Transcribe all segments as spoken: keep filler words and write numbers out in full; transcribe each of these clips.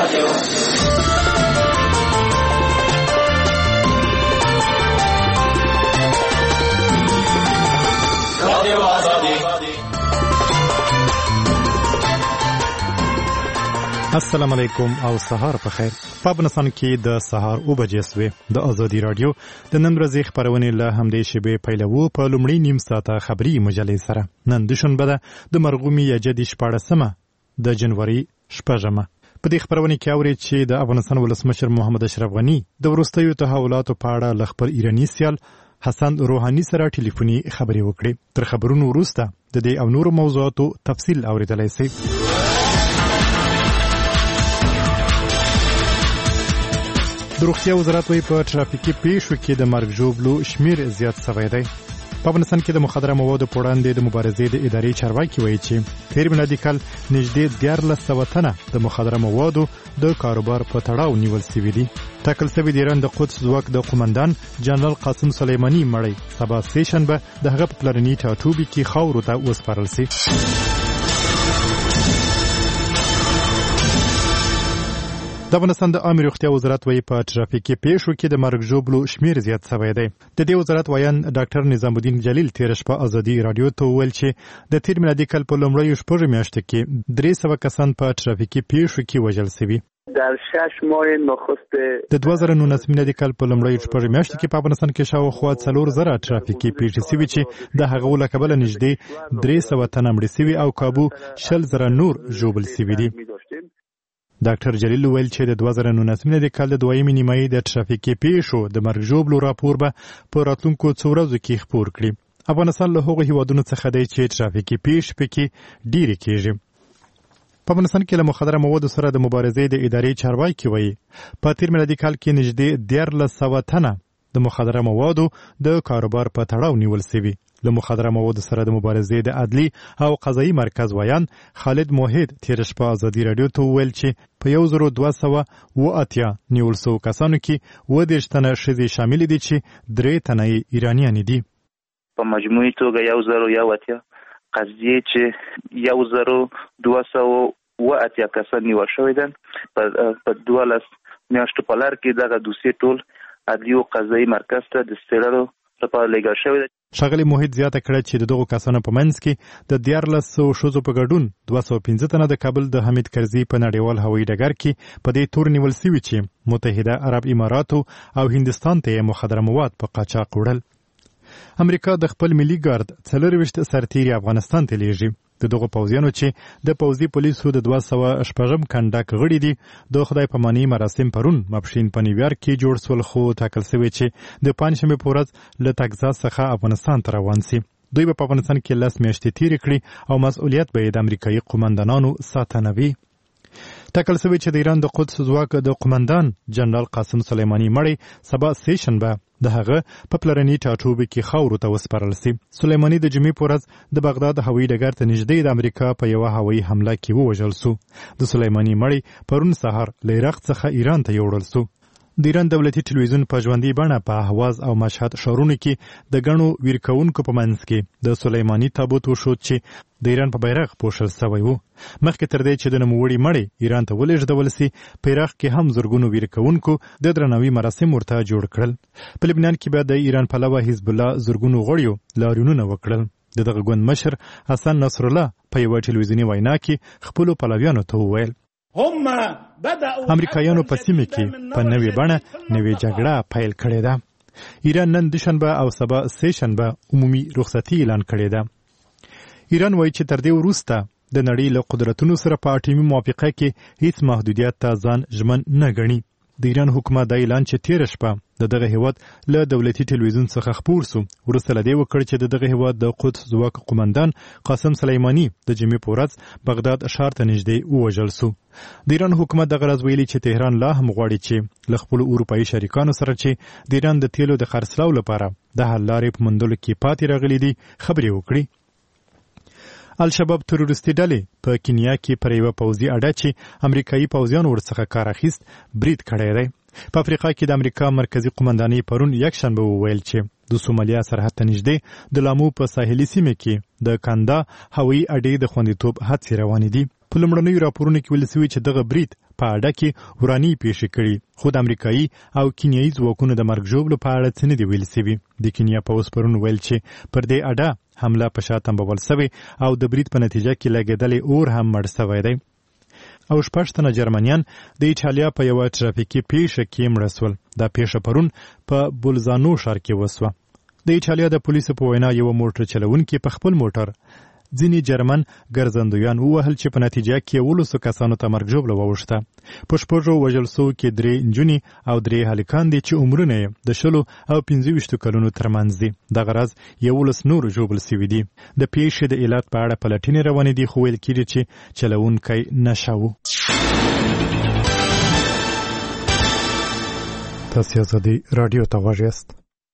السلام علیکم او سهار په خیر. په افغانستان کې د سهار او بجې سوې د ازادي رادیو د نن ورځې خبرونه له همدې شیبې پیلوو په لومړی نیم ساعته خبري مجلې سره. نن دوشنبه ده د مرغومي یجدي شپاړسمه د جنوري شپږمه. په دې خبرونه کې اوري چې د افغانستان ولسمشر محمد اشرف غني د وروستیو تحولاتو په اړه له خپل ایراني سیال حسن روحاني سره ټلیفوني خبرې وکړې. تر خبرونو وروسته د دې او نورو موضوعاتو تفصیل اوریدلای شئ. د روغتیا وزارت وايي په ترافیکي پیښو کې د مرګ ژوبلو شمیر زیات شوی دی. په افغانستان کې د مخدره موادو په وړاندې د مبارزې د ادارې چارواکي وایي چې تیر میلادي کال نږدې دیارلس سوه تنه د مخدره موادو د کاروبار په تړاو نیول شوي دي. ټاکل شوي د ایران د قدس ځواک د قومندان جنرال قاسم سلیماني مړی سبا سه شنبه د هغه په پلرني ټاټوبي کې خاورو ته وسپارل شي. د افغانستان د عامه روغتیا وزارت وايي په ترافیکي پیښو کې د مرګ ژوبلو شمیر زیات شوی دی. د دې وزارت وایان ډاکټر نظام الدین جلیل تیر شپه ازادي رادیو ته وویل چې د تیر میلادي کال په لومړیو شپږو میاشتو کې درې سوه کسان په ترافیکي پیښو کې وژل شوي. در شش ماه نخست د دوه زره نولس میلادي کال په لومړیو شپږو میاشتو کې په افغانستان کې شاوخوا څلور زره ترافیکي پیښې شوي چې د هغو له کبله نږدې درې سوه تنه مړه شوي او کابو شل زره نور ژوبل شوي دي. ډاکټر جلیل ویل چې د دوه زره نولس میلادي کال د دویمې نیمایي د ترافیکي پیښو د مرګ ژوبلو راپور به په راتلونکو څو ورځو کې خپور کړي. افغانستان له هغو هیوادونو څخه دی چې ترافیکي پیښې پکې ډېرې کېږي. په افغانستان کې له مخدره موادو سره د مبارزې د ادارې چارواکي وایي په تیر میلادي کال کې نږدې دیارلس سوه تنه د مخدره موادو د کاروبار په تړاو نیول شوي. له مخدره موادو سره د مبارزې د عدلي او قضایي مرکز وایان خالد موحد تیر شپه ازادي رادیو ته وویل چې په یو زرو دوه سوه اوه اتیا نیول شوو کسانو کې اووه دېرش تنه ښځې شاملې دي چې درې تنه یې ایرانیانې دي. په مجموعي توګه یو زرو یو اتیا قضیې چې یو زرو دوه سوه اوه اتیا کسان نیول شوي دي. په دولس میاشتو په لار کې دغه دوسیې ټول عدلي او قضایي مرکز ته د څېړلو لپاره لېږل شوی دی. ښاغلي موحد زیاته کړه چې د دغو کسانو په منځ کې د دیارلس سوو ښځو په ګډون دوه سوه پنځه تنه د کابل د حمید کرزي په نړیوال هوایي ډګر کې په دې تور نیول شوي چې متحده عرب اماراتو او هندستان ته یې مخدره مواد په قاچاق وړل. امریکا د خپل ملي ګارد څلرویشت سرتیري افغانستان ته لیږي. د دغو پوځیانو چې د پوځي پولیسو د دوه سوه شپږم کنډک غړي دي د خدای پاماني مراسم پرون ماپښین په نیویارک کې جوړ شول، خو ټاکل شوی چې د پنجشنبې په ورځ له تګزاس څخه افغانستان ته روان شي. دوی به په افغانستان کې لس میاشتې تېرې کړي او مسؤلیت به یې د امریکایي قومندانانو ساتنه وي. ټاکل شوی چې د ایران د قدس ځواک د قومندان جنرال قاسم سلیماني مړی سبا سه شنبه د هغه په پلرني ټاټوبي کې خاورو ته وسپارل شي. سلیماني د جمعې په ورځ د بغداد هوایي ډګر ته نږدې د امریکا په یوه هوایي حمله کې ووژل شو. د سلیماني مړی پرون سهار له عراق څخه ایران ته یوړل شو. د ایران دولتي ټلویزیون په ژوندۍ بڼه په اهواز او مشهد ښارونو کې د ګڼو ویرکوونکو په منځ کې د سلیماني تابوت وښود چې د ایران په بیرغ پوښل شوی و. مخکې تر دې چې د نوموړي مړی ایران ته ولېږدول شي، په عراق کې هم زرګونو ویرکوونکو د درناوي مراسم ورته جوړ کړل. په لبنان کې بیا د ایران پلوه حزب الله زرګونو غړیو لاریونونه وکړل. د دغه ګوند مشر حسن نصر الله په یوه ټلویزیوني وینا کې خپلو پلویانو ته وویل امریکایانو په سیمه کې په نوې بڼه نوې جګړه پیل کړې ده. ایران نن دوشنبه او سبا سه شنبه عمومي رخصتي اعلان کړې ده. ایران وایي چې تر دې وروسته د نړۍ له قدرتونو سره په اټومي موافقه کې هیڅ محدودیت ته ځان ژمن نه ګڼي. د ایران حکومت دا اعلان چې تېره شپه د دغه هیواد له دولتي ټلویزیون څخه خپور سو وروسته له دې وکړ چې د دغه هیواد د قدس ځواک قومندان قاسم سلیماني د جمعې په ورځ بغداد ښار ته نږدې ووژل سو. د ایران حکومت دغه راز ویلي چې تهران لا هم غواړي چې له خپلو اروپایي شریکانو سره چې د ایران د تیلو د خرڅلاو لپاره د حل لارې په موندلو کې پاتې راغلي دي خبرې وکړي. الشباب تروریستي ډلې په کینیا کې پر یوه پوځي اډه چې امریکایي پوځیانو ورڅخه کار اخیست برید کړی دی. په افریقا کې د امریکا مرکزي قومندانۍ پرون یکشنبه وویل چې د سومالیا سرحد ته نږدې د لامو په ساحلي سیمه کې د کاندا هوایي اډې د خوندیتوب هڅې روانې دي. په لومړنیو راپورونو کې ویل شوي چې دغه برید په اډه کې وراني پیښې کړي، خو د امریکایي او کینیایي ځواکونو د مرګ ژوبلو په اړه څه نه دي ویل شوي. د کینیا پوځ پرون ویل چې پر دې اډه حمله په شا تنبول شوې او د برید په نتیجه کې لګېدلی اور هم مړ شوی دی. او شپږ تنه جرمنیان د ایټالیا په یوه ټرافیکي پیښه کې مړه شول. دا پیښه پرون په بولزانو ښار کې وسوه. د ایټالیا د پولیسو په وینا یوه موټر چلونکي په خپل موټر ځینې جرمن ګرځندویان ووهل چې په نتیجه کې یولسو کسانو ته مرګ ژوبله واوښته. په شپږو وژل سوو کې درې نجونې او درې هلکان دي چې عمرونه یې د شلو او پنځه ویشتو کلونو ترمنځ دي. دغه راز یولس نور ژوبل سوي دي. د پیښې د علت په اړه پلټنې روانې دي، خو ویل کېږي چې چلوونکی نشه و. تاسو ازادي راډیو ته غوږ یاست.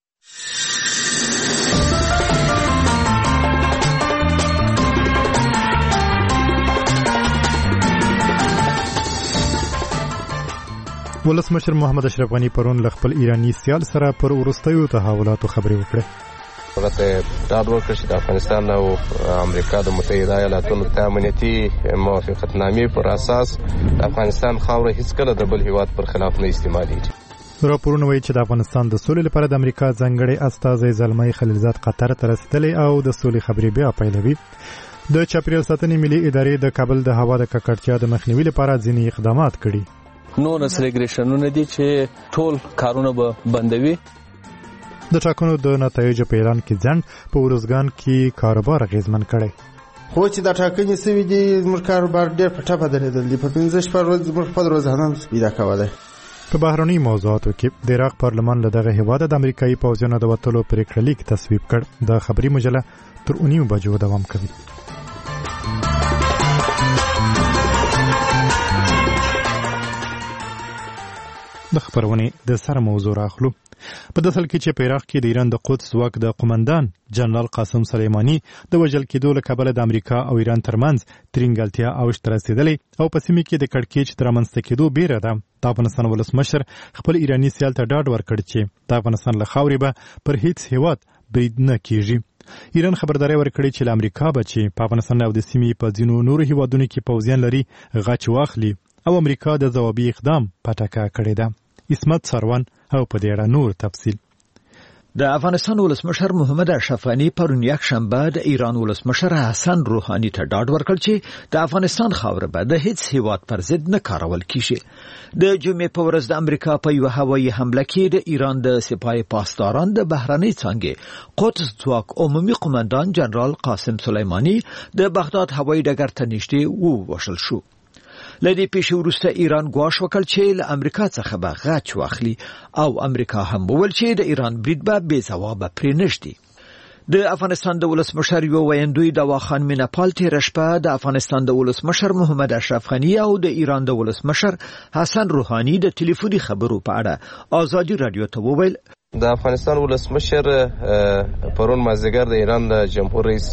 ولسمشر محمد اشرف غنی پرون له خپل ایرانی سیال سره پر وروستیو تحولاتو خبرې وکړې. هغه ډاډ ورکړ چې د افغانستان او امریکا د متحده ایالاتونو د امنیتي موافقتنامې پر اساس د افغانستان خاوره هیڅکله د بل هیواد پر خلاف نه استعمالېږي. راپورونه وایي چې د افغانستان د سولې لپاره د امریکا ځانګړی استازی زلمي خلیلزاد قطر ته رسېدلی او د سولې خبرې بیا پیلوي. د چاپیریال ساتنې ملي ادارې د کابل د هوا د ککړتیا د مخنیوي لپاره ځینې اقدامات کړي. نو نسریګریشنونه دي چې ټول کارونه به بندوي. د ټاکنو د نتایجو په اعلان کې ځنډ په ورځګان کې کاروبار اغیزمن کړي. خو چې د ټاکنې سوي دي زموږ کاروبار ډېر په ټپه درېدل دي. په پنځه شپږ ورځې زموږ خپل روزانه پیدا کولی. په بهرني موضوعاتو کې د عراق پارلمان له دغه هېواده د امریکایي پوځیانو د وتلو پرېکړه لیک تصویب کړ. د خبري مجله تر اونیو بجو دوام کوي. د خبرونې د سره موضوع راخلو. په داخل کې چې په عراق کې د ایران د قدس ځواک د قومندان جنرال قاسم سلیمانی د وژل کېدو له کبله د امریکا او ایران ترمنځ ترینګلتیا اوج ته رسېدلی او په سیمه کې د کړکېچ د رامنځته کېدو بیره ده. د افغانستان ولسمشر خپل ایراني سیال ته ډاډ ورکړ چې د افغانستان له خاورې به پر هیڅ هیواد برید نه کېږي. ایران خبرداری ورکړي چې له امریکا به چې په افغانستان او د سیمې په ځینو نورو هیوادونو کې پوځیان لري غچ واخلي او امریکا د ځوابي اقدام پټکه کړې ده. اسمت سروان او په دې اړه نور تفصیل. د افغانستان ولسمشر محمد اشرف غنی پرون یک شنبه د ایران ولسمشر حسن روحانی ته ډاډ ورکړ چې د افغانستان خاوره به د هیڅ هیواد پر ضد نه کارول کیږي. د جمعې په ورځ د امریکا په یو هوایي حمله کې د ایران د سپاه پاسداران د بهرنۍ څانګې قدس ځواک عمومي قومندان جنرال قاسم سلیمانی د بغداد هوایي ډګر ته نږدې ووژل شو. لدې پیښې وروسته ایران ګواښ وکړ چې له امریکا څخه به غچ واخلي او امریکا هم وویل چې د ایران برید به بې ځوابه پرې نږدي. د افغانستان د ولسمشر یو ویندوی دوا خان میناپال تیر شپه د افغانستان د ولسمشر محمد اشرف غنی او د ایران د ولسمشر حسن روحانی د ټلیفوني خبرو په اړه آزادي رادیو ته وویل. د افغانستان ولسمشر پرون مازدیګر د ایران د جمهور رئیس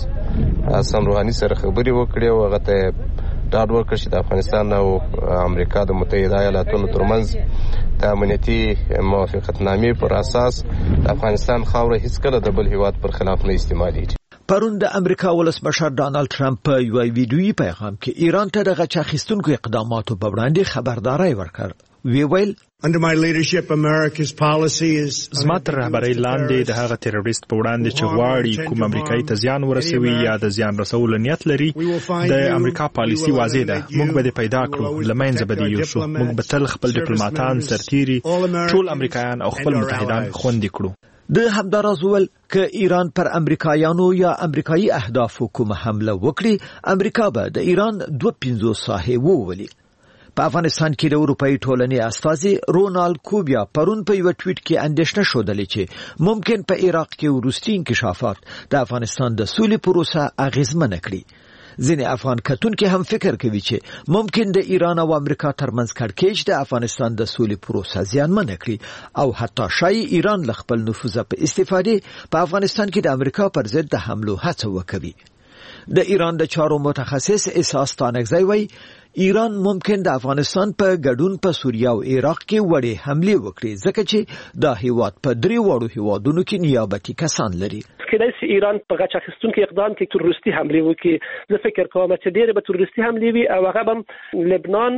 حسن روحانی سره خبرې وکړې او هغه ته ډاډ ورکړ چې د افغانستان او امریکا د متحده ایالاتونو ترمنځ د امنیتي موافقتنامې پر اساس د افغانستان خاوره هیڅکله د بل هیواد پر خلاف نه استعمالېږي. پرون د امریکا ولسمشر ډانلډ ټرمپ په یو ویډیویي پیغام کې ایران ته د غچ اخیستونکو اقداماتو په وړاندې خبرداری ورکړ. وی ویل Under my leadership, America's policy is زما تر رهبرۍ لاندې د هغه تروریست په وړاندې چې غواړي کوم امریکایي ته زیان ورسوي یا د زیان رسولو نیت لري د امریکا پالیسي واضح ده. موږ به دې پیدا کړو، له منځه به دې یوسو. موږ به تل خپل ډیپلوماټان، سرتیري، ټول امریکایان او خپل متحدان خوندي کړو. د همداراز ول که ایران پر امریکایانو یا امریکایي اهدافو کومه حمله وکړي، امریکا به د ایران دوه پنځوس ساحې وولي. په افغانستان کې د اروپאי ټولنې استازي رونالد کوبیا پرون په یو ټویټ کې اندېښنه شودلې چې ممکن په عراق کې وروستي انکشافات د افغانستان د سولې پروسه اغیزمنه کړي. ځینې افغان کتونکي هم فکر کوي چې ممکن د ایران او امریکا ترمنځ کړکېچ د افغانستان د سولې پروسه زیانمنه کړي او حتی شاید ایران له خپل نفوذ په استفادې په افغانستان کې د امریکا پر ضد د حملو هڅه وکړي. د ایران د چارو متخصص احساس تانکزی وایي ایران ممکن د افغانستان په ګډون په سوریه او عراق کې وړې حمله وکړي ځکه چې دا هیواد په درې وړو هیوادونو کې نیابتي کسان لري. کله چې ایران په غچ اخیستونکو اقدام کې تروریستي حمله وکړي، زه فکر کوم چې ډېر به تروریستي حمله وي او هغه هم لبنان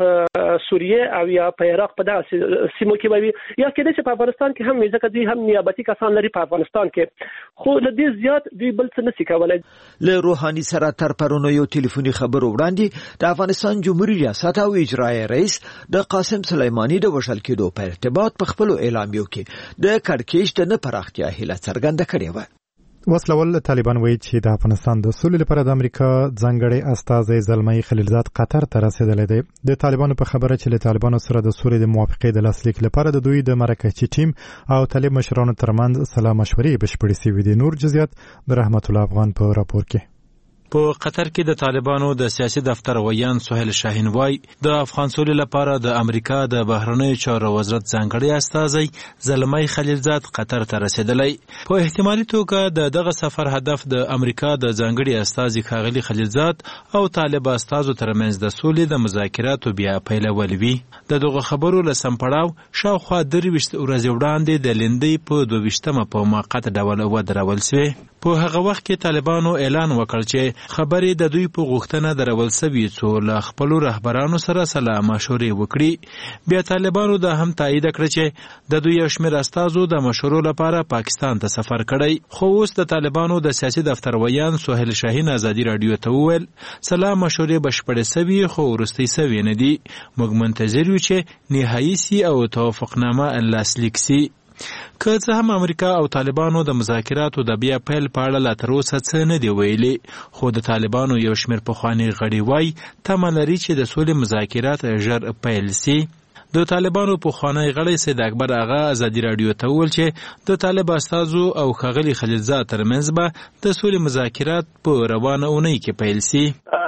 په سوریه او یا په عراق په دغه سیمو کې وي، یا کله چې په افغانستان کې هم ځکه دوی هم نیابتي کسان لري په افغانستان کې، خو له دې زیات دوی بل څه نشي کولای. له روحاني سره تر پرونو یو ټلیفوني خبر وړاندې د افغانستان جمهوریت ریاست او اجرایي رئیس د قاسم سلیمانی د وشل کېدو په ارتباط په خپل اعلامیو کې د کړکېچ د نه پراختیا هیله څرګنده کړې و. وسلوال طالبان وایي چې د افغانستان د سولې لپاره د امریکا ځانګړی استازی زلمي خلیلزاد قطر ته رسیدلی دی. د طالبانو په خبره چې له طالبانو سره د سولې د موافقې د لاسلیک لپاره د دوی د مرکزي ټیم او طالب مشرانو ترمنځ سلا مشورې بشپړې شوې دي. نور جزئیات د رحمت الله افغان په راپور کې. په قطر کې د طالبانو د سیاسي دفتر ویان سهیل شاهین وای د افغان سولې لپاره د امریکا د بهرنیو چارو وزارت ځانګړی استازی زلمي خلیلزاد قطر ته رسیدلی. په احتمالي توګه د دغه سفر هدف د امریکا د ځانګړي استازي ښاغلي خلیلزاد او طالب استازو ترمنځ د سولې د مذاکراتو بیا پیلول وي. د دغه خبرو له سمپړاو شاوخوا درویشت ورځې وړاندې د لندۍ په دویشتمه په موقت ډول ودرول شوې. په هغه وخت کې طالبانو اعلان وکړ چې خبرې د دوی په غوښتنه درول سوي څو له خپلو رهبرانو سره سلا مشورې وکړي. بیا طالبانو دا هم تایید کړ چې د دوی یو شمېر استازو د مشورو لپاره پاکستان ته سفر کړی. خو اوس د طالبانو د سیاسي دفتر ویان سهیل شاهین ازادي رادیو ته وویل سلا مشورې بشپړې سوي خو وروستۍ سوي نه دي. موږ منتظر یو چې نهایي سي او توافقنامه لاسلیک سي. که څه هم امریکا او طالبانو د مذاکراتو د بیا پیل په اړه لا تر اوسه څه نه دی ویلي، خو د طالبانو یو شمېر پخواني غړي وایي تمه لري چې د سولې مذاکرات ژر پیل سي. د طالبانو پخوانی غړی سید اکبر آغا ازادي رادیو ته وویل چې د طالب استازو او ښاغلي خلیلزاد ترمنځ به د سولې مذاکرات په روانه اونۍ کې پیل سي.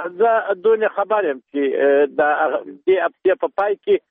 زه دونه خبر یم چې د دې هفتې په پای کې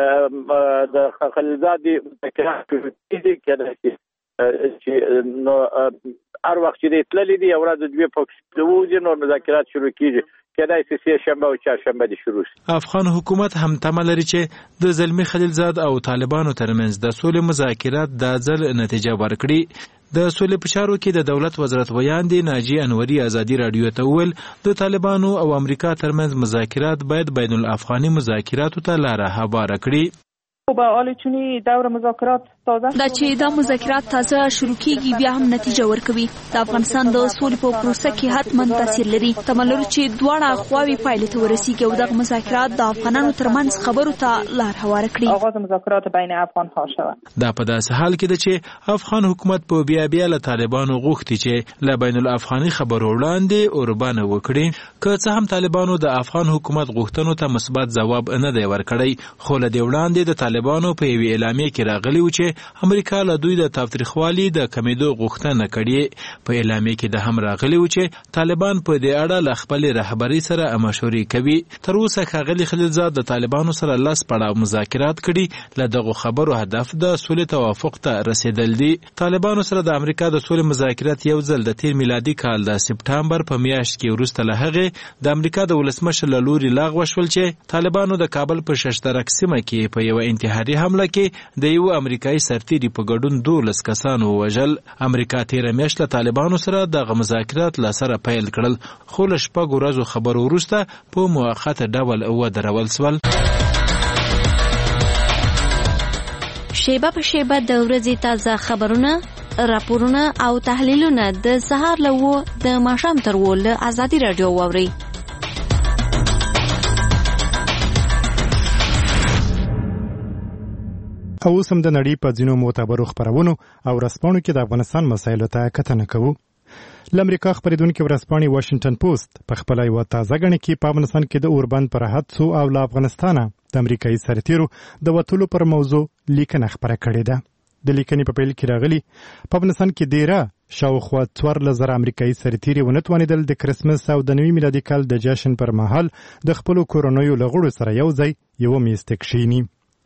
د خلیلزادي مذاکرات کېدای چې نو هر وخت چې تللی دي یو ورځ دوی په وځي نو مذاکرات شروع کیږي. کېدای شي سه شنبه او چهارشنبه دي شروع شي. افغان حکومت هم تمه لري چې د زلمي خلیلزاد او طالبانو ترمنځ د سولې مذاکرات د ځل نتیجه ورکړي. د سولې په چارو کې د دولت وزارت ویان دی ناجی انوري ازادي رادیو ته وویل د طالبانو او امریکا ترمنځ مذاکرات باید بین الافغاني مذاکراتو ته لاره هواره کړي. به حال چونی دور مذاکرات تازه دا چې دا مذاکرات تازه شروع کیږي بیا هم نتیجه ورکوي. د افغانستان د سولې په پروسه کې حتما تاثیر لري. تملر چې دواړه خواوې پایلې ته ورسیږي او د مذاکرات د افغانانو ترمنځ خبرو ته لار هواره کړي. آغاز مذاکرات بین افغان ها شوه. دا په داسې حال کې ده چې افغان حکومت په بیا بیا له طالبانو غوښتي چې له بین الافغاني خبرو وړاندې اوربانه وکړي. که څه هم طالبانو د افغان حکومت غوښتنو ته مثبت ځواب نه دی ورکړی، خو له دې وړاندې د طالبانو په یوې اعلامیه کې راغلی و چې امریکا له دوی د تاوتریخوالي د کمیدو غوښتنه کړې. په اعلامیه کې د هم راغلی و چې طالبان په دې اړه له خپلې رهبرۍ سره مشورې کوي. تر اوسه ښاغلي خلیلزاد د طالبانو سره لس پړاو مذاکرات کړي. له دغو خبرو هدف د سولې توافق ته رسیدل دي. طالبانو سره د امریکا د سولې مذاکرات یو ځل د تیر میلادي کال د سپټمبر په میاشت کې وروسته له هغې د امریکا د ولسمشر له لوري لغوه شول چې طالبانو د کابل په ششترک سیمه کې په یوه انتحاري حمله کې د یو امریکایي سرتیري په ګډون دولس کسانو ووژل. امریکا تیره میاشت له طالبانو سره دغه مذاکرات له سره پیل کړل، خو له شپږو ورځو خبرو وروسته په موقت ډول ودرول شول. شیبه په شیبه د ورځې تازه خبرونه، راپورونه او تحلیلونه د سهار له اوه د ماښام تر اوه له ازادي راډیو واورئ. او اوس هم د نړۍ په ځینو معتبرو خپرونو او ورځپاڼو کې د افغانستان مسایلو ته کتنه کوو. له امریکا خپرېدونکې ورځپاڼې واشنګټن پوسټ په خپله یوه تازه ګڼه کې په افغانستان کې د اوربند پر حدسو او له افغانستانه د امریکایي سرتیرو د وتلو پر موضوع لیکنه خپره کړې ده. د لیکنې په پیل کې راغلي په افغانستان کې ډیره شاوخوا څوارلس زره امریکایي سرتیري ونه توانېدل د کرسمس او د نوي میلادي کال د جشن پر مهال د خپلو کورنیو له غړو سره یو ځای یوه میز ته کښېني.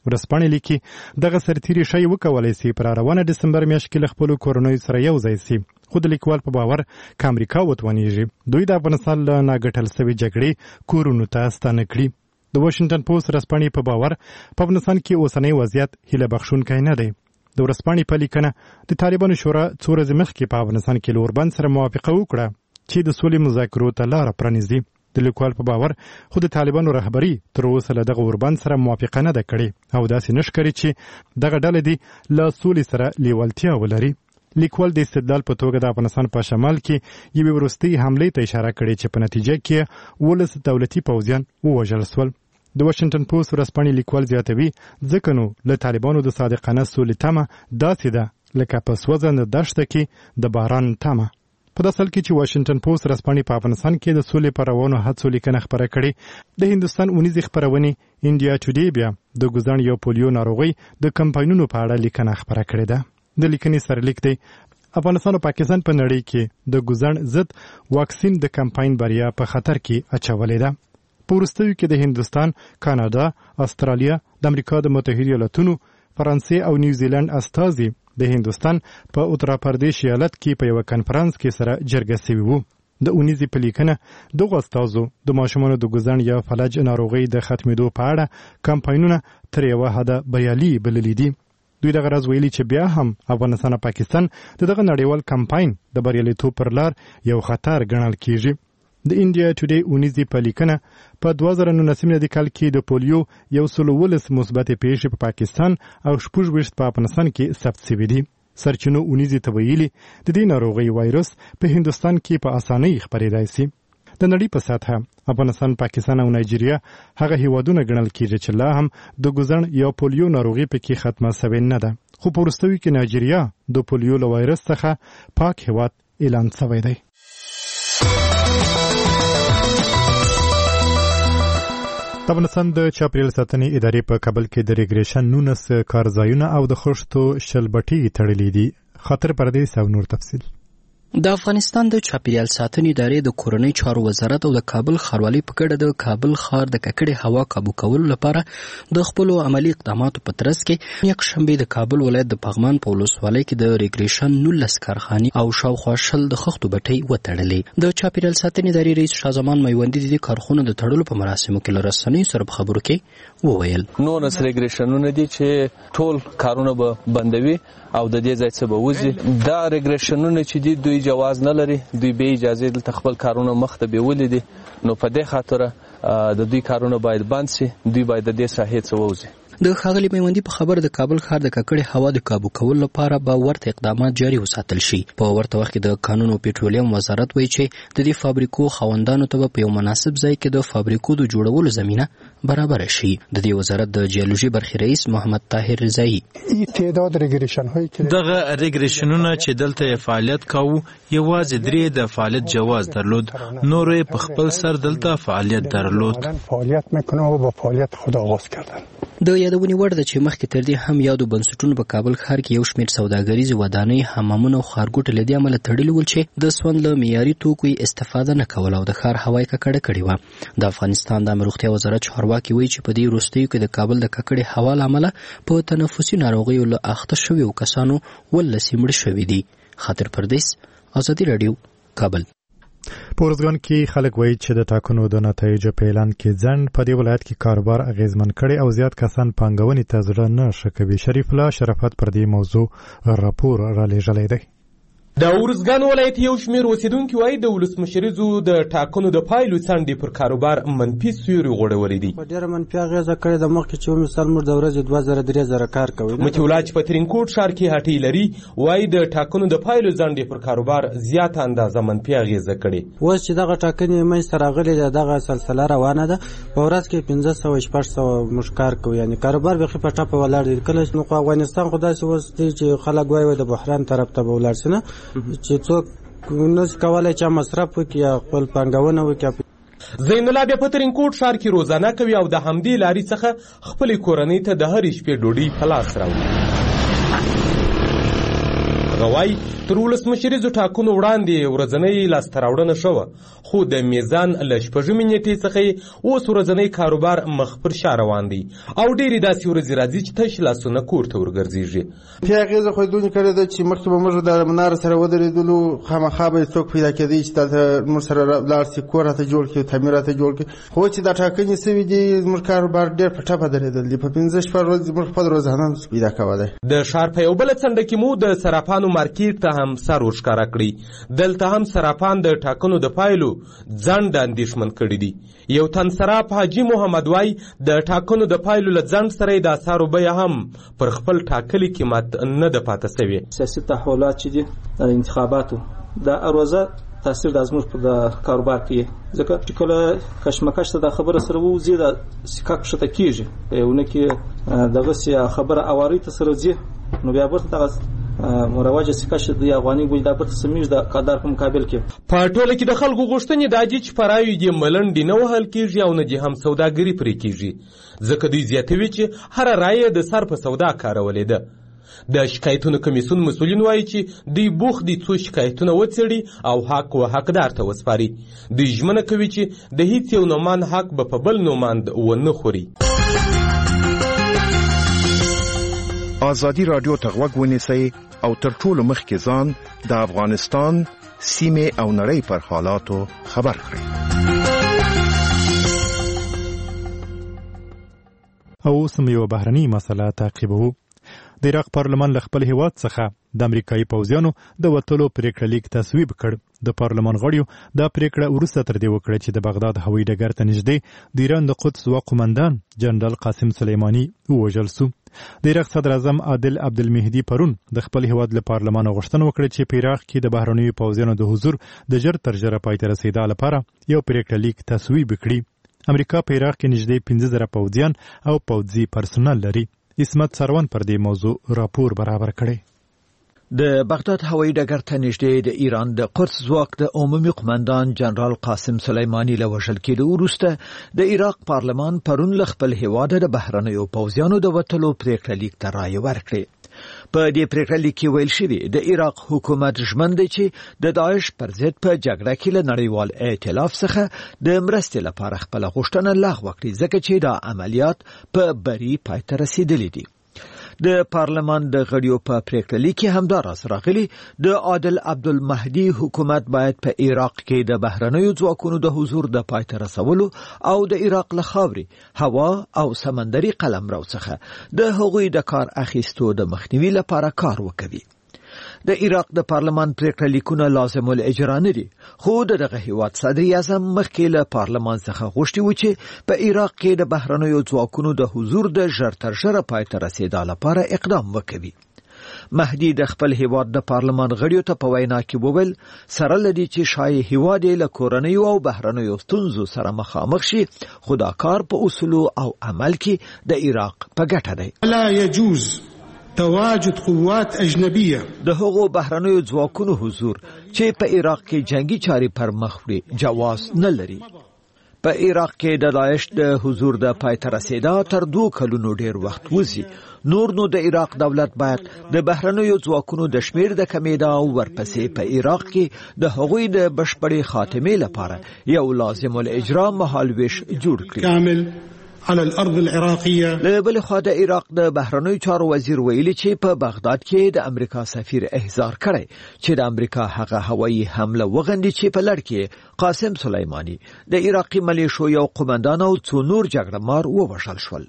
ورځپاڼې لیکي دغه سرتیري شی وکولای سي پر روانه دسمبر میاشت کې له خپلو کورنیو سره یو ځای سي، خو د لیکوال په باور که امریکا وتوانیږي دوی د افغانستان له ناګټل سوي جګړې کورونو ته ستانه کړي. د واشنګټن پوسټ ورځپاڼې په باور په افغانستان کې اوسنی وضعیت هیله بخښونکی نه دی. د ورځپاڼې په لیکنه د طالبانو شورا څو ورځې مخکې په افغانستان کې له اوربند سره موافقه وکړه چې د سولې مذاکرو ته لاره پرانیزي. د لیکوال په باور خو د طالبانو رهبري تر اوسه له دغه اوربند سره موافقه نه ده کړې او داسې نه ښکاري چې دغه ډلې دې له سولې سره لیوالتیا ولري. لیکوال د استدلال په توګه د افغانستان په شمال کې یوې وروستۍ حملې ته اشاره کړې چې په نتیجه کې ولس دولتي پوځیان ووژل سول. د واشنګټن پوسټ ورځپاڼې لیکوال زیاتوي ځکه نو له طالبانو د صادقانه سولې تمه داسې ده لکه په سوځنده دښته کې د باران تمه. په داسې حال کې چې واشنګټن پوسټ ورځپاڼې په افغانستان کې د سولې په روانو هڅو لیکنه خپره کړې، د هندوستان اونیزې خپرونې انډیا ټوډې بیا د ګوزڼ یا پولیو ناروغۍ د کمپاینونو په اړه لیکنه خپره کړې ده. د لیکنې سرلیک دی افغانستان او پاکستان په نړۍ کې د ګوزڼ ضد واکسین د کمپاین بریا په خطر کې اچولې ده. په وروستیو کې د هندوستان، کاناډا، استرالیا، د امریکا د متحده ایالاتونو، فرانسې او نیوزیلند استازي د هندوستان په اتر پردیش ایالت کې په یو کنفرانس کې سره جرګه شوي وو. د اونیزې په لیکنه دغه استازو د ماشومانو د ګوزڼ یا فلج ناروغۍ د ختمېدو په اړه کمپاینونه تر یوه حده بریالي بللي دي. دوی دغه راز ویلي چې بیا هم افغانستان او پاکستان د دغه نړیوال کمپاین د بریالیتوب پر لار یو خطر ګڼل کیږي. د انډیا ټوډې اونیزې په لیکنه په دوه زره نولسم میلادي کال کې د پولیو یو سل ولس مثبتې پیښې په پاکستان او شپږ ویشت په افغانستان کې ثبت شوي دي. سرچینو اونیزې ته ویلي د دې ناروغۍ وایرس په هندوستان کې په اسانۍ خپرېدای شي. د نړۍ په سطحه افغانستان، پاکستان او نایجیریا هغه هیوادونه ګڼل کېږي چې لا هم د ګوزڼ یا پولیو ناروغي پکې ختمه شوې نه ده، خو په وروستیو کې نایجیریا د پولیو له وایرس څخه پاک هیواد اعلان شوی دی. د افغانستان د چاپیریال ساتنې ادارې په کابل کې د ریګریشن نونس کارځایونه او د خښتو شلبټي تړلې دي. خاطر پردیس او نور تفصیل. د افغانستان د چاپیریال ساتنې ادارې د کورنۍ چارو وزارت او د کابل ښاروالۍ په ګډه د کابل ښار د ککړې هوا کابو کولو لپاره د خپلو عملي اقداماتو په ترڅ کې یکشنبې د کابل ولایت د پغمان په ولسوالۍ کې د ریګریشن نولس کارخانې او شاوخوا شل د خښتو بټۍ وتړلې. د چاپیریال ساتنې ادارې رئیس شاه زمان میوندي د دې کارخونو د تړلو په مراسمو کې له رسنیو سره په خبرو کې وویل نولس ریګریشنونه دي چې ټول کارونه به بندوي او د دې ځای څخه به وځي. دا ریګریشنونه چې دي دوی جواز نه لري، دوی به اجازه دلته خپل کارونه مخته بیولې دي، نو په دې خاطر د دوی کارونه باید بند شي، دوی باید د دې ساحې څخه ووځي. د ښاغلي میوندي په خبر د کابل ښار د ککړې هوا د کابو کولو لپاره به ورته اقدامات جاري وساتل شي. په ورته وخت کې د کانون او پټرولیم وزارت وایي چې د دې فابریکو خاوندانو ته په یو مناسب ځای کې د فابریکو د جوړولو زمینه برابر شي. د دې وزارت د جیولوژي برخې رئیس محمد طاهر رضایی تعداد ریګریشن هایی چې دغه ریګریشنونه چې دلته فعالیت کاوه یوازې درې د فعالیت جواز درلود، نورې په خپل سر دلته فعالیت درلود. فعالیت میکنه و با فعالیت خود آغاز کردن. د یادونې وړ ده چې مخکې تر دې هم یادو بنسټونو په کابل ښار کې یو شمېر سوداګریزې ودانۍ، حمامونه او ښارګوټي له دې امله تړلي ول چې د سون له معیاري توکو استفاده نه کوله او د ښار هوا یې ککړه کړې وه. د افغانستان د عامه روغتیا وزارت چارواکي وایي چې په دې وروستیو کې د کابل د ککړې هوا له امله په تنفسي ناروغیو له اخته شویو کسانو ولسې مړه شوي دي. خاطر پردیس، ازادي راډیو، کابل. په ورځګان کې خلک وایي چې د ټاکنو د نتایجو په اعلان کې ځنډ په دې ولایت کې کاروبار اغیزمن کړي او زیات کسان پانګونې ته زړه نه ښه کوي. شریف الله شرافت پر دې موضوع راپور را لېږلی دی. د ورځګان ولایت یو شمېر اوسېدونکي وایي د ولسمشریزو د ټاکنو د پایلو څنډې پر کاروبار منفي سیوری غوړولی دي. په ډېره منفي اغېزه کړې ده. مخکې چې مثال موږ د ورځې دوه زره درې زره کار کوي. مطیع الله چې په ترینکوټ ښار کې هټۍ لري وایي د ټاکنو د پایلو ځنډې پر کاروبار زیاته اندازه منفي اغېزه کړې. اوس چې دغه ټاکنې منځته راغلې ده، دغه سلسله روانه ده، په ورځ کې پنځه سوه شپږ سوه موږ کار کوو، یعنې کاروبار بیخي په ټپه ولاړ دی. کله نو خو افغانستان خو داسې اوس دی چې خلک وایي د بحران طرف ته به ولاړ شي، نه چې څوک نس کولای چې مصرف وکړي یا خپل پانګونه وکړي. زین الله بیا په ترینکوټ ښار کې روزانه کوي او د همدې لارې څخه خپلې کورنۍ ته د هرې شپې ډوډۍ په لاس راوړي. هغه وایي تر ولسمشریزو ټاکنو وړاندې ورځنۍ لاسته راوړنه شوه، خو د میزان له شپږمې نیټې څخه یې اوس ورځنی کاروبار مخ پر شا روان دی او ډېرې داسې ورځې راځي چې تش لاسونه کور ته ورګرځېږي. پې اغېزه خو یې دونې کړې ده چې مخکې به موږ د مناره سره ودرېدلو، خامخا به څوک پیدا کېدی چې دلته موږ سره لاړ شي، کور راته جوړ کړي، تعمیر راته جوړ کړي. خو چې دا ټاکنې سوي دي زموږ کاروبار ډېر په ټپه درېدل دي. په پنځه شپږ ورځې موږ خپل روزانه نشو پیدا کولی. د ښار په یو بله څنډه کې مو د صرافانو مارکیټ ته هم سر ورښکاره کړی. دلته هم صرافان د ټاکنو د پایلو ځنډ اندېښمن کړي دي. یو تن صراف حاجي محمد وای د ټاکنو د پایلو له ځنډ سره د اسعارو بیه هم پر خپل ټاکلي قیمت نه ده پاتې سوې. سیاسي تحولات چې دي د انتخاباتو د اروزه تاثیر د زموږ په کاروبار کې، ځکه چې کله کشمکش ته د خبره سره ووځي د سکک شته کېږي، په یونه کې دغسې خبره اوارۍ ته سره ځي، نو بیا برته دغه مروجه سکش د افغاني ګوند د برته سمیج د قدر په مقابل کې. په ټوله کې د خلکو غوښتنې دا دي چې پراوي دې ملنډې نه وهل کېږي او نه دې هم سوداګري پرې کېږي، ځکه دوی زیاتوي چې هره رایه د سر په سودا کارولې ده. د شکایتونو کمیسیون مسؤلین وایي چې دوی بوخت دي څو شکایتونه وڅېړي او حق و حقدار ته وسپاري. دوی ژمنه کوي چې د هیڅ یو نومان حق به په بل نوماند ونه خوري. آزادی رادیو ته غوږ ونیسئ او تر ټولو مخکې ځان د افغانستان، سیمې او نړۍ پر حالاتو خبر کړئ. او اوس هم یوه بهرنۍ مسله تعقیبوو. د عراق پارلمان له خپل هیواد څخه د امریکایي پوځیانو د وتلو پریکړه لیک تصویب کړ. د پارلمان غړیو دا پریکړه وروسته تر دې وکړه چې د بغداد هوایي ډګر ته نږدې د ایران د قدس ځواک قومندان جنرال قاسم سلیماني ووژل سو. د عراق صدر اعظم عادل عبدالمهدي پرون د خپل هیواد له پارلمان غوښتنه وکړه چې په عراق کې د بهرنیو پوځیانو د حضور د ژر تر ژره پای ته رسېدا لپاره یو پریکړه لیک تصویب کړي. امریکا په عراق کې نږدې پنځه زره پوځیان او پوځي پرسونل لري. اسمت سروان پر دې موضوع راپور برابر کړي. د بغداد هوایي ډګر ته نږدې د ایران د قدس ځواک د عمومي قومندان جنرال قاسم سلیماني له وژل کېدو وروسته د عراق پارلمان پرون له خپل هیواده د بهرنیو پوځیانو د وتلو پریکړه لیک ته رایه ورکړې. په دې پریکړه لیک کې ویل شوي د عراق حکومت ژمن دی چې د داعش پر ضد په جګړه کې له نړیوال ائتلاف څخه د مرستې لپاره خپله غوښتنه لغوه کړي، ځکه چې دا عملیات په بري پای ته رسېدلي دي. د پارلمان د غړیو په پریکړه لیک کې همداراز راغلي د عادل عبدالمهدي حکومت باید په عراق کې د بهرنیو ځواکونو د حضور د پای ته رسولو او د عراق له خاورې، هوا او سمندري قلمرو څخه د هغوی د کار اخیستو د مخنیوي لپاره کار وکوي. د عراق د پارلمان پریکړه لیکونه لازم الاجرا نه دي، خو دغه هیواد صدر اعظم مخکې له پارلمان څخه غوښتي و چې په عراق کې د بهرنیو ځواکونو د حضور د ژر تر ژره پای ته رسېدا لپاره اقدام وکوي. مهدي د خپل هیواد د پارلمان غړیو ته په وینا کې وویل سره لدی چې شایي هیواد له کورنیو او بهرنیو ستونزو سره مخامخ شي، خو دا کار په اصولو او عمل کې د عراق په ګټه دی. لا يجوز تواجد قوات اجنبيه د هغو بهرنیو ځواکونو حضور چې په عراق کې جنگي چاري پر مخ وړي جواز نه لري. په عراق کې د داعش د حضور د پای ته رسېدا تر دوه کلونو ډیر وخت وځي. نور نو د عراق دولت باید د بهرنیو ځواکونو د شمیر د کمیدا او ورپسې په عراق کې د هغوی د بشپړې خاتمې لپاره یو لازم الاجرا مهالويش جوړ کړي. کامل على الارض العراقيه. له بل خوا د عراق د بهرنیو چارو وزیر ویلي چې په بغداد کې د امریکا سفیر احضار کړی چې د امریکا هغه هوایي حمله وغندي چې په لړ کې قاسم سلیماني د عراقي ملیشو یو قومندان او څو نور جګړه مار ووژل شول.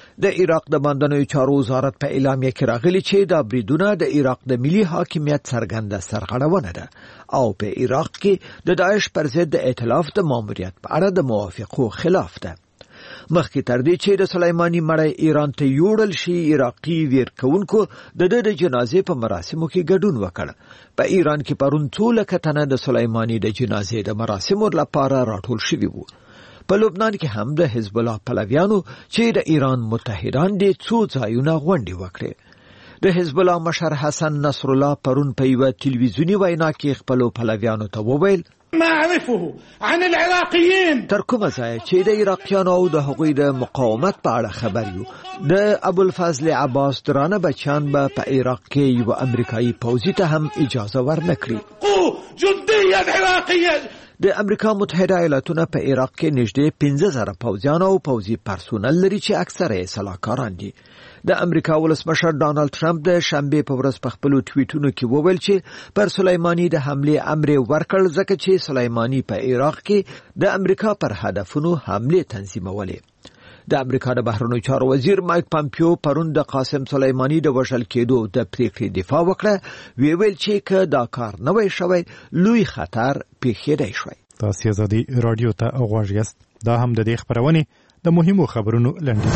د عراق د باندنیو چارو وزارت په اعلامیه کې راغلی چې دا بریدونه د عراق د ملي حاکمیت څرګنده سرغړونه ده او په عراق کې د داعش پر ضد د ائتلاف د ماموریت په اړه د موافقو خلاف ده. مخکې تر دې چې د سلیماني مړی ایران ته یوړل شي، عراقي ویرکونکو د د جنازې په مراسمو کې ګډون وکړ. په ایران کې پرون څو لکه تنه د سلیماني د جنازې د مراسمو لپاره راټول شوي وو. په لبنان کې هم د حزب الله پلویانو چې د ایران متحدان دي څو ځایونه غونډې وکړې. د حزب الله مشر حسن نصر الله پرون په یوه تلویزیوني وینا کې خپلو پلویانو ته وویل ما اعرفه عن العراقيين تر کومه ځای چې د عراقیانو او د هغوی د مقاومت په اړه خبر یو د ابوالفضل عباس درانه بچیان به په عراق کې یو امریکایي پوځي ته هم اجازه ورنکړي. جندية عراقية د امریکا متحده ایالاتونه په عراق کې نږدې پنځه زره پوځیان او پوځي پرسونل لري چې اکثره یې سلاکاران دي. د امریکا ولسمشر ډانلډ ټرمپ د شنبه په ورځ په خپل ټویټونو کې وویل چې پر سلیمانی د حمله امر ورکړ ځکه چې سلیمانی په عراق کې د امریکا پر هدفونو حمله تنظیمولې. د امریکا د بهرنیو چارو وزیر مایک پامپیو پرون د قاسم سلیمانی د وژل کېدو د پریکړې دفاع وکړه. وی ویل چې که دا کار نه وای شوی لوی خطر پیښیدای شوی. تاسو ازادي رادیو ته غوږ یاست. دا هم د دې خبرونه د مهمو خبرونو لنډیز.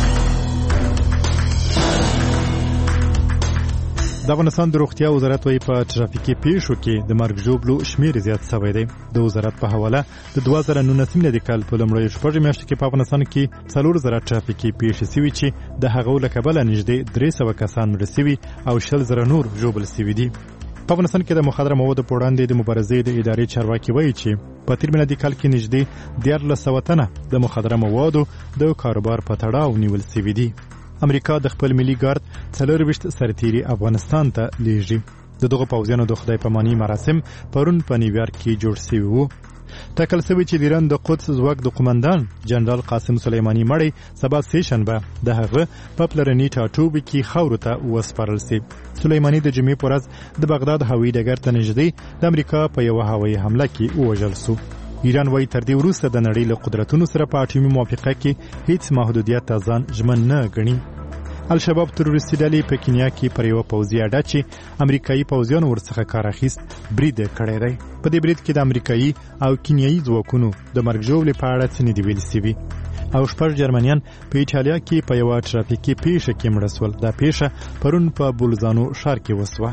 د افغانستان د روغتیا وزارت وايي په ترافیکي پیښو کې د مرګ ژوبلو شمیر زیات شوی دی. د وزارت په حواله د دوه زره نولسم د کال په لومړیو شپږو میاشتو کې په افغانستان کې څلور زره ترافیکي پیښې شوي چې د هغو له کبله نږدې درې سوه کسان مړه شوي او شل زره نور ژوبل شوي دي. په افغانستان کې د مخدره موادو په وړاندې د مبارزې د ادارې چارواکي وایي چې په تیر میلادي کال کې نږدې دیارلس سوه تنه د مخدره موادو د کاروبار په تړاو نیول شوي دي. امریکا د خپل ملي ګارد څلورویشت سرتیري افغانستان ته لیږي. د دغه پوځیانو د خدای پاماني مراسم پرون په نیویارک کې جوړ شوي وو. ټاکل شوی چې د ایران د قدس ځواک د قومندان جنرال قاسم سلیمانی مړی سبا سه شنبه د هغه په پلرني ټاټوبي کې خاورو ته وسپارل شي. سلیمانی د جمعې په ورځ د بغداد هوایي ډګر ته نږدې د امریکا په یو هوایي حمله کې ووژل شو. ایران وايي تر دې وروسته د نړۍ له قدرتونو سره په اټومي موافقه کې هیڅ محدودیت ته ځان ژمن نه ګڼي. الشباب تروریستي ډلې په کینیا کې پر یو پوځي اډه چې امریکایي پوځیانو ورڅخه کار اخیست برید کړی دی. په دې برید کې د امریکایي او کینیایي ځواکونو د مرګ ژوبلې په اړه څه نه دي ویل شوي. او شپږ جرمنیان په ایټالیا کې په یوه ترافیکي پیښه کې مړه شول. دا پیښه پرون په بولزانو ښار کې وسوه.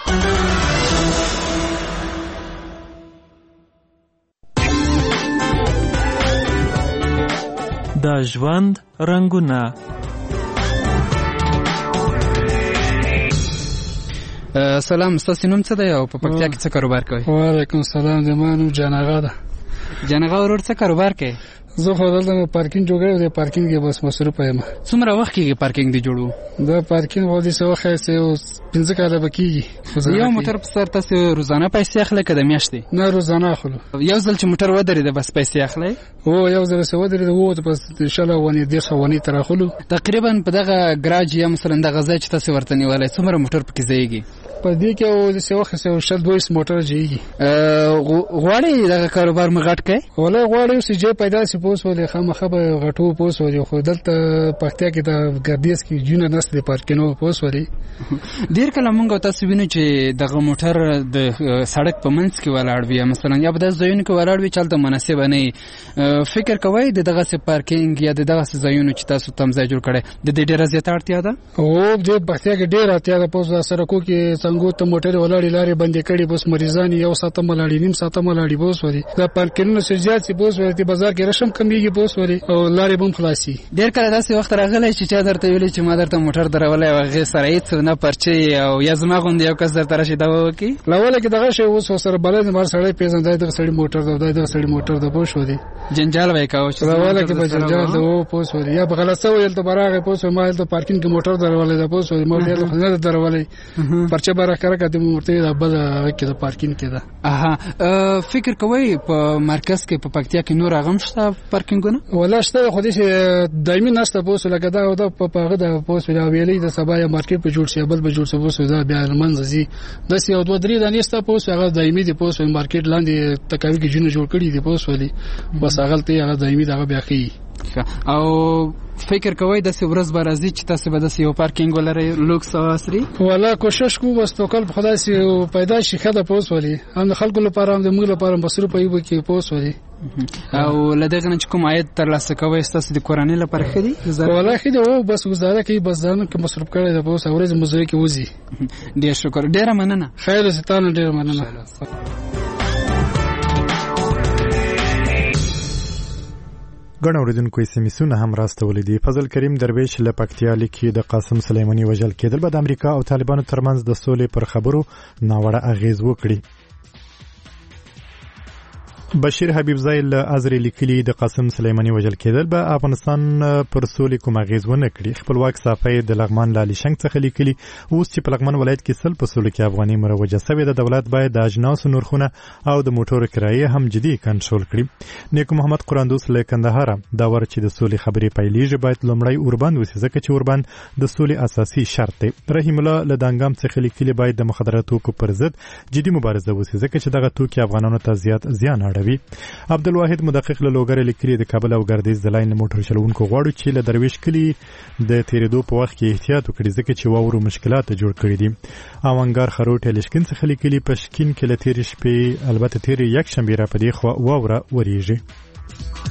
د ژوند رنګونه. سلام، ستاسو نوم څه دی او په پکتیا کې څه کاروبار کوئ؟ وعلیکم السلام، زما نوم جانغا ده. جانغا ورور څه کاروبار کوي؟ زه خو دلته پارکینګ جوړوم، د پارکینګ کې بس مصروف یم. څومره وخت کېږي پارکینګ دی جوړو؟ دا پارکینګ خو دې څه وخت یې پنځه کاله به کېږي. یو موټر په سر تاسو روزانه پیسې اخلئ که د میاشتې؟ نه، روزانه اخلو. یو ځل چې موټر ودرېده بس پیسې اخلئ؟ هو یو ځل چې ودرېده ووت بس شل ونې دېرش ونې ته راخلو. تقریبا په دغه ګراج یا مثلا دغه ځای چې تاسو ورته نیولی څومره موټر پکې ځایږي؟ په دې کې او د څه وخت څه شل دویس موټر ځایږي. غواړئ دغه کاروبار مو غټ کړئ؟ والله غواړم چې جې پیدا شي پوس ولې خامخا به غټو پوس ولې خو دلته پکتیا کې د ګردیس کې جون نست د پارکینو پوس ولې ډیر کله مونږ تاسو وینو چې دغه موټر د سړک په منځ کې ولاړ وي، مثلا یا په داسې ځایونو کې ولاړ وي چې هلته مناسب نه وي. فکر کوئ د دغسې پارکینګ یا د دغسې ځایونو چې تاسو تم ځای جوړ کړی د دې ډېره زیاته اړتیا ده؟ هو د پکتیا کې ډېره اړتیا ده. پوس سړکو کې څنګه ته موټر ولاړې لارې بندې کړي، بس مریضان یو ساعت ملاړي نیم ساعت ملاړي بوس وري. دا پارکینګونه چې زیات سي بوس وري، بازار کې رشم کمیږي بوس وري او لارې بم خلاصي. ډېر کله داسې وخت راغلی چې چا درته ویلي چې ما درته موټر درولای او هغې سره هېڅ نه پرچې او یا زما غوندې یو کس درته راشي دا وکړي؟ لوله کې دغه شی اوس ورسره بلد مار سړی پېژني دا دغه سړي موټر ده، دا دغه سړي موټر ده پوه شولې. جنجال به یې کوه چې لوله کې به جنجال ده و پوه شولې. یا به غلط شوی هلته به راغی پوه شولې ما هلته پارکینګ کې موټر درولی ده پوه شولې، ما ورته خو نه ده درولی پرچه به راښکاره کړه ته مې ورته ویل دا بده هغه کې د پارکینګ کې ده. اها، فکر کوئ په مرکز کې په پکتیا کې نور هغه هم شته پارکینګونه؟ والله شته خو داسې دایمي نشته پوه شو لکه دا او دا په هغه د پوه شو ویلې د سبا یا مارکیټ په جوړ شي بل به جوړ شي پوه شو دا بیا منځ ځي داسې یو دوه درې دانې شته پوه شو هغه دایمي دي پوه شو مارکیټ لاندې تکاوي کې جوړ جوړ کړي دي پوه شو دي بس هغه ته هغه دایمي دغه بیا کوي. او فکر کوئ داسې ورځ به راځي چې تاسو به داسې یو پارکینګ ولرئ لوکس او عصري؟ والله کوشش کوو بس توکل په خدای سي پیدا شي ښه ده پوه شولې. هم د خلکو لپاره هم د موږ لپاره مصروف وي کې پوه شولې. او له دغه نه چې کوم عاید ترلاسه کوئ ستاسو د کورنۍ لپاره ښه دي؟ والله ښه دي او بس ګزاره کوي بس ځان کې مصروف کړی ده پوه ورځ مزدوري کې وځي. ډېر شکر، ډېره مننه. خیر اوسې تا نه ډېره مننه. ګڼ اورېدونکو سمیسونه هم راستولي دي. فضل کریم درویش له پکتیا لیکي د قاسم سلیماني وژل کېدل به د امریکا او طالبانو ترمنځ د سولې پر خبرو ناوړه اغېز وکړي. بشیر حبیبزی له ازری لیکلي د قاسم سلیمانی وجل کېدل به افغانستان پر سولې کوم اغیز ونه کړي. خپلواک صافی د لغمان لالی شنګ څخه لیکلي اوس چې په لغمان ولایت کې سل په سولې کې افغاني مروجه شوې ده، دولت باید د اجناسو نرخونه او د موټرو کرایې هم جدي کنټرول کړي. نیکو محمد قراندوس له کندهار دا ور چې د سولې خبرې پیلېږي باید لومړی اوربند وسي، ځکه چې اوربند د سولې اساسي شرط دی. رحیم الله له دانګام څخه لیکلي باید د مخدره توکو پر ضد جدي مبارزه وسي، ځکه چې دغه توکي افغانانو ته زیات زیان اړوي. عبدالواحد مدقق له لوګر لیکلي د کابل او ګردیز د لاین موټر چلوونکو غواړي چې له درویش کلی د تیریدو په وخت کې احتیاط وکړي، ځکه چې واورو مشکلات جوړ کړي دي. اوانګار خروټ لشکین څخه لیکلي په شکین کې له تیر شپې البته تیر یک شنبه را پدې خو واوره وریږي.